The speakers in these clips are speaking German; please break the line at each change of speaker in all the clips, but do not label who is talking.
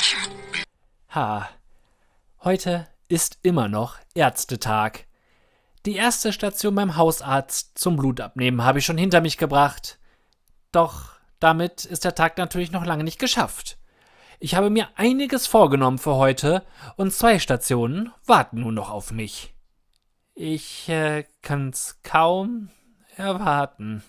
Heute ist immer noch Ärztetag. Die erste Station beim Hausarzt zum Blutabnehmen habe ich schon hinter mich gebracht. Doch damit ist der Tag natürlich noch lange nicht geschafft. Ich habe mir einiges vorgenommen für heute und 2 Stationen warten nun noch auf mich. Ich kann's kaum erwarten.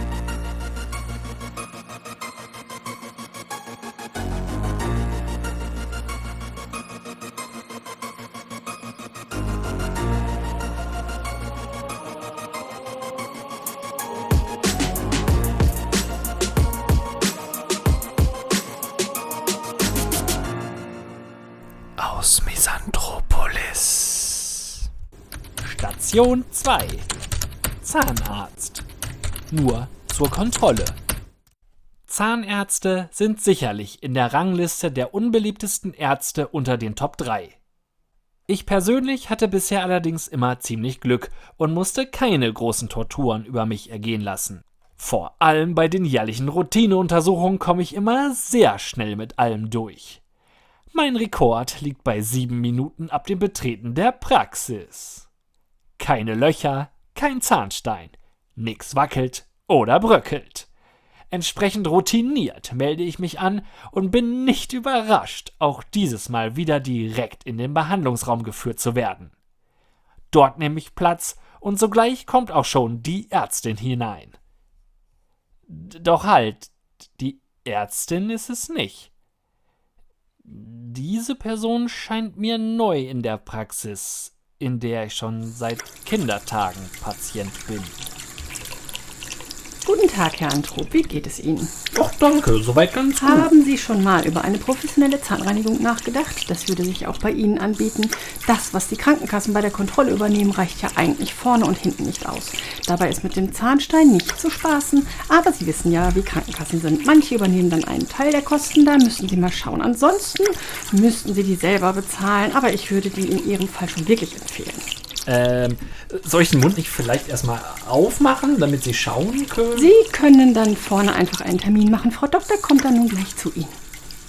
Aus Misanthropolis. Station 2. Zahnarzt. Nur zur Kontrolle. Zahnärzte sind sicherlich in der Rangliste der unbeliebtesten Ärzte unter den Top 3. Ich persönlich hatte bisher allerdings immer ziemlich Glück und musste keine großen Torturen über mich ergehen lassen. Vor allem bei den jährlichen Routineuntersuchungen komme ich immer sehr schnell mit allem durch. Mein Rekord liegt bei 7 Minuten ab dem Betreten der Praxis. Keine Löcher, kein Zahnstein, nix wackelt oder bröckelt. Entsprechend routiniert melde ich mich an und bin nicht überrascht, auch dieses Mal wieder direkt in den Behandlungsraum geführt zu werden. Dort nehme ich Platz und sogleich kommt auch schon die Ärztin hinein. Doch halt, die Ärztin ist es nicht. Diese Person scheint mir neu in der Praxis, in der ich schon seit Kindertagen Patient bin.
Guten Tag, Herr Anthrop. Wie geht es Ihnen?
Ach, danke, soweit ganz gut.
Haben Sie schon mal über eine professionelle Zahnreinigung nachgedacht? Das würde sich auch bei Ihnen anbieten. Das, was die Krankenkassen bei der Kontrolle übernehmen, reicht ja eigentlich vorne und hinten nicht aus. Dabei ist mit dem Zahnstein nicht zu spaßen, aber Sie wissen ja, wie Krankenkassen sind. Manche übernehmen dann einen Teil der Kosten, da müssen Sie mal schauen. Ansonsten müssten Sie die selber bezahlen, aber ich würde die in Ihrem Fall schon wirklich empfehlen.
Soll ich den Mund nicht vielleicht erstmal aufmachen, damit Sie schauen können?
Sie können dann vorne einfach einen Termin machen. Frau Doktor kommt dann nun gleich zu Ihnen.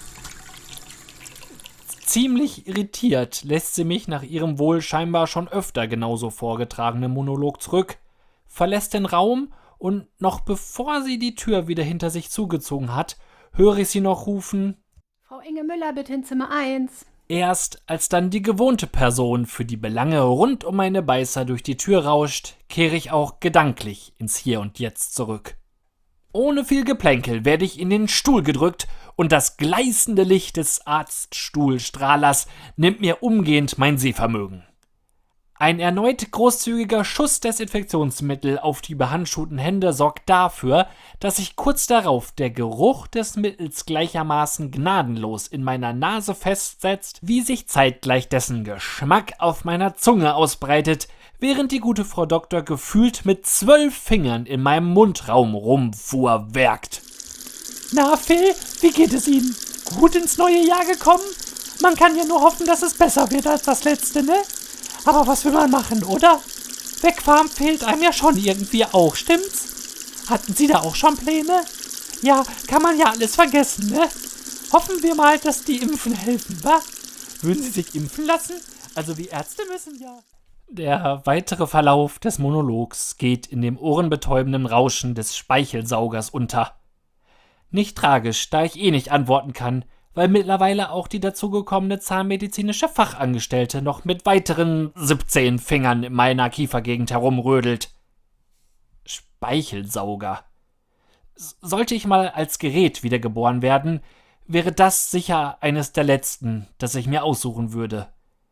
Ziemlich irritiert lässt sie mich nach ihrem wohl scheinbar schon öfter genauso vorgetragenen Monolog zurück, verlässt den Raum und noch bevor sie die Tür wieder hinter sich zugezogen hat, höre ich sie noch rufen:
Frau Inge Müller, bitte in Zimmer 1.
Erst als dann die gewohnte Person für die Belange rund um meine Beißer durch die Tür rauscht, kehre ich auch gedanklich ins Hier und Jetzt zurück. Ohne viel Geplänkel werde ich in den Stuhl gedrückt und das gleißende Licht des Arztstuhlstrahlers nimmt mir umgehend mein Sehvermögen. Ein erneut großzügiger Schuss Desinfektionsmittel auf die behandschuhten Hände sorgt dafür, dass sich kurz darauf der Geruch des Mittels gleichermaßen gnadenlos in meiner Nase festsetzt, wie sich zeitgleich dessen Geschmack auf meiner Zunge ausbreitet, während die gute Frau Doktor gefühlt mit 12 Fingern in meinem Mundraum rumfuhrwerkt. Na, Phil, wie geht es Ihnen? Gut ins neue Jahr gekommen? Man kann ja nur hoffen, dass es besser wird als das letzte, ne? Aber was will man machen, oder? Wegfahren fehlt einem ja schon irgendwie auch, stimmt's? Hatten Sie da auch schon Pläne? Ja, kann man ja alles vergessen, ne? Hoffen wir mal, dass die Impfen helfen, wa? Würden Sie sich impfen lassen? Also wir Ärzte müssen ja. Der weitere Verlauf des Monologs geht in dem ohrenbetäubenden Rauschen des Speichelsaugers unter. Nicht tragisch, da ich nicht antworten kann, weil mittlerweile auch die dazugekommene zahnmedizinische Fachangestellte noch mit weiteren 17 Fingern in meiner Kiefergegend herumrödelt. Speichelsauger. Sollte ich mal als Gerät wiedergeboren werden, wäre das sicher eines der letzten, das ich mir aussuchen würde.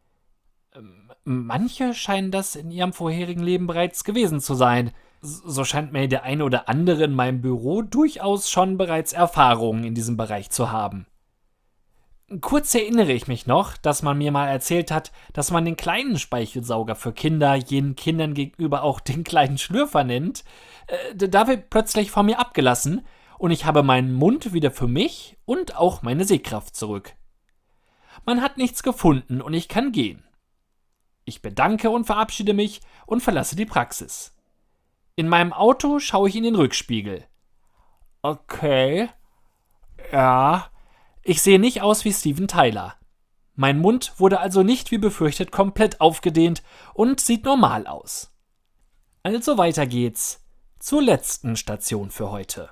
Manche scheinen das in ihrem vorherigen Leben bereits gewesen zu sein. So scheint mir der eine oder andere in meinem Büro durchaus schon bereits Erfahrungen in diesem Bereich zu haben. Kurz erinnere ich mich noch, dass man mir mal erzählt hat, dass man den kleinen Speichelsauger für Kinder jenen Kindern gegenüber auch den kleinen Schlürfer nennt. Da wird plötzlich von mir abgelassen und ich habe meinen Mund wieder für mich und auch meine Sehkraft zurück. Man hat nichts gefunden und ich kann gehen. Ich bedanke und verabschiede mich und verlasse die Praxis. In meinem Auto schaue ich in den Rückspiegel. Okay, ja, Ich sehe nicht aus wie Steven Tyler. Mein Mund wurde also nicht wie befürchtet komplett aufgedehnt und sieht normal aus. Also weiter geht's zur letzten Station für heute.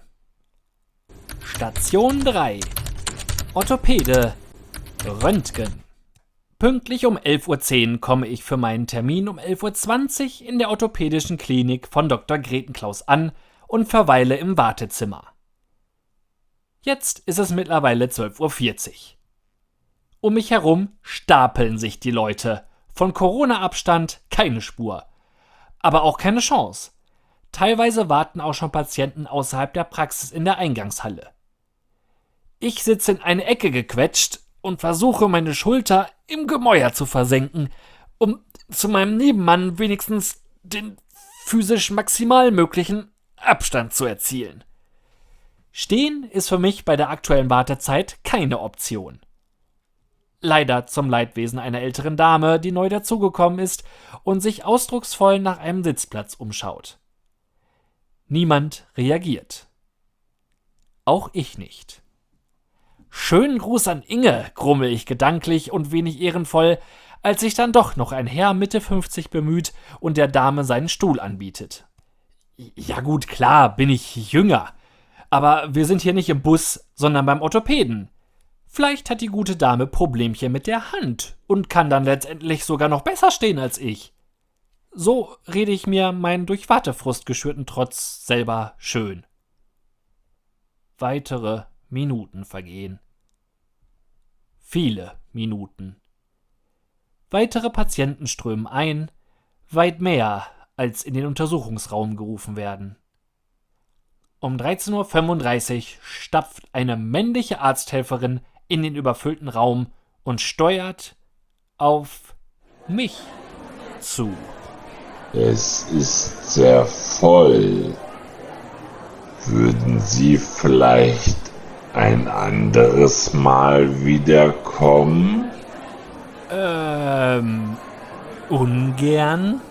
Station 3. Orthopäde. Röntgen. Pünktlich um 11:10 Uhr komme ich für meinen Termin um 11:20 Uhr in der orthopädischen Klinik von Dr. Gretenklaus an und verweile im Wartezimmer. Jetzt ist es mittlerweile 12:40 Uhr. Um mich herum stapeln sich die Leute. Von Corona-Abstand keine Spur. Aber auch keine Chance. Teilweise warten auch schon Patienten außerhalb der Praxis in der Eingangshalle. Ich sitze in eine Ecke gequetscht und versuche, meine Schulter im Gemäuer zu versenken, um zu meinem Nebenmann wenigstens den physisch maximal möglichen Abstand zu erzielen. Stehen ist für mich bei der aktuellen Wartezeit keine Option. Leider zum Leidwesen einer älteren Dame, die neu dazugekommen ist und sich ausdrucksvoll nach einem Sitzplatz umschaut. Niemand reagiert. Auch ich nicht. Schönen Gruß an Inge, grummel ich gedanklich und wenig ehrenvoll, als sich dann doch noch ein Herr Mitte 50 bemüht und der Dame seinen Stuhl anbietet. Ja gut, klar, bin ich jünger. Aber wir sind hier nicht im Bus, sondern beim Orthopäden. Vielleicht hat die gute Dame Problemchen mit der Hand und kann dann letztendlich sogar noch besser stehen als ich. So rede ich mir meinen durch Wartefrust geschürten Trotz selber schön. Weitere Minuten vergehen. Viele Minuten. Weitere Patienten strömen ein, weit mehr als in den Untersuchungsraum gerufen werden. Um 13:35 Uhr stapft eine männliche Arzthelferin in den überfüllten Raum und steuert auf mich zu.
Es ist sehr voll. Würden Sie vielleicht ein anderes Mal wiederkommen?
Ungern?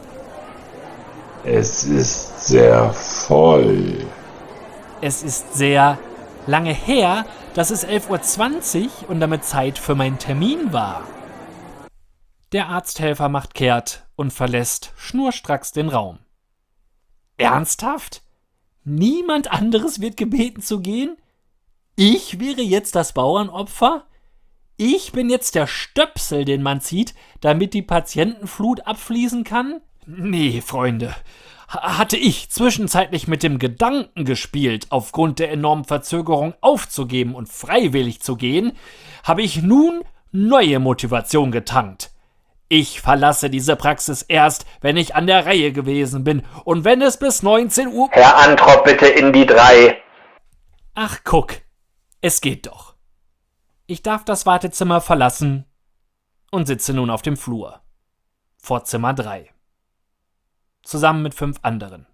Es ist sehr voll.
Es ist sehr lange her, dass es 11:20 Uhr und damit Zeit für meinen Termin war. Der Arzthelfer macht kehrt und verlässt schnurstracks den Raum. Ernsthaft? Niemand anderes wird gebeten zu gehen? Ich wäre jetzt das Bauernopfer? Ich bin jetzt der Stöpsel, den man zieht, damit die Patientenflut abfließen kann? Nee, Freunde. Hatte ich zwischenzeitlich mit dem Gedanken gespielt, aufgrund der enormen Verzögerung aufzugeben und freiwillig zu gehen, habe ich nun neue Motivation getankt. Ich verlasse diese Praxis erst, wenn ich an der Reihe gewesen bin und wenn es bis 19 Uhr...
Herr Antrop, bitte in die 3.
Ach, guck, es geht doch. Ich darf das Wartezimmer verlassen und sitze nun auf dem Flur. Vor Zimmer 3. Zusammen mit 5 anderen.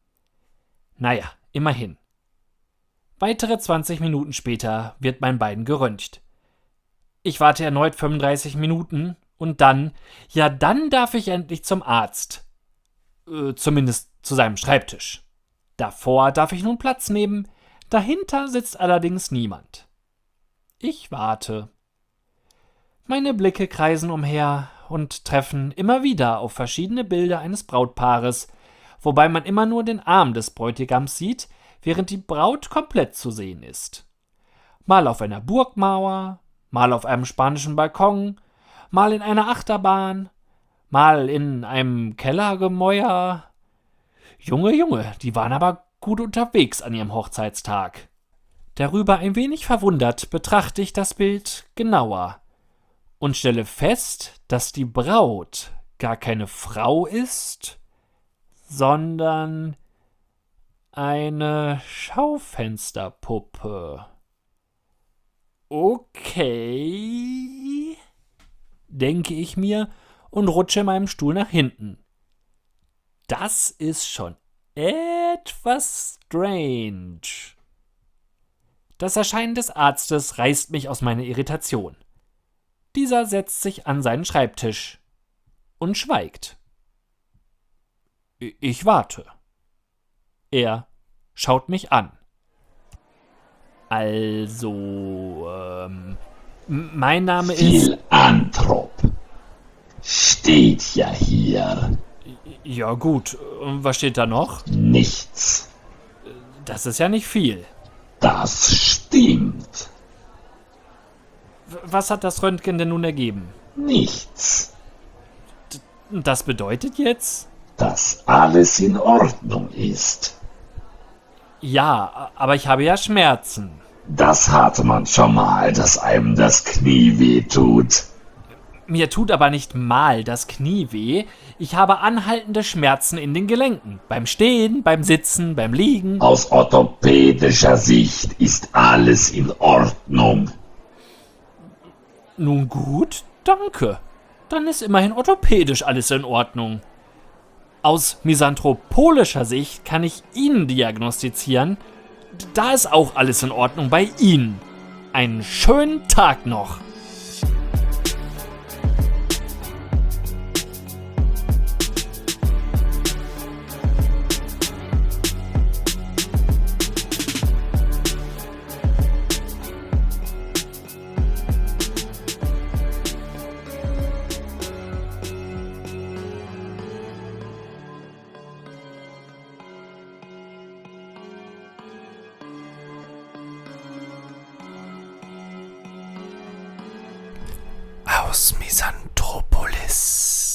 Naja, immerhin. Weitere 20 Minuten später wird mein Bein geröntgt. Ich warte erneut 35 Minuten und dann darf ich endlich zum Arzt. Zumindest zu seinem Schreibtisch. Davor darf ich nun Platz nehmen, dahinter sitzt allerdings niemand. Ich warte. Meine Blicke kreisen umher und treffen immer wieder auf verschiedene Bilder eines Brautpaares, wobei man immer nur den Arm des Bräutigams sieht, während die Braut komplett zu sehen ist. Mal auf einer Burgmauer, mal auf einem spanischen Balkon, mal in einer Achterbahn, mal in einem Kellergemäuer. Junge, die waren aber gut unterwegs an ihrem Hochzeitstag. Darüber ein wenig verwundert betrachte ich das Bild genauer und stelle fest, dass die Braut gar keine Frau ist, sondern eine Schaufensterpuppe. Okay, denke ich mir und rutsche in meinem Stuhl nach hinten. Das ist schon etwas strange. Das Erscheinen des Arztes reißt mich aus meiner Irritation. Dieser setzt sich an seinen Schreibtisch und schweigt. Ich warte. Er schaut mich an. Also, mein Name ist...
Philanthrop. Steht ja hier.
Ja gut, und was steht da noch?
Nichts.
Das ist ja nicht viel.
Das stimmt.
Was hat das Röntgen denn nun ergeben?
Nichts.
Das bedeutet jetzt?
Dass alles in Ordnung ist.
Ja, aber ich habe ja Schmerzen.
Das hat man schon mal, dass einem das Knie wehtut.
Mir tut aber nicht mal das Knie weh. Ich habe anhaltende Schmerzen in den Gelenken. Beim Stehen, beim Sitzen, beim Liegen.
Aus orthopädischer Sicht ist alles in Ordnung.
Nun gut, danke. Dann ist immerhin orthopädisch alles in Ordnung. Aus misanthropolischer Sicht kann ich Ihnen diagnostizieren, da ist auch alles in Ordnung bei Ihnen. Einen schönen Tag noch.
Aus Misanthropolis.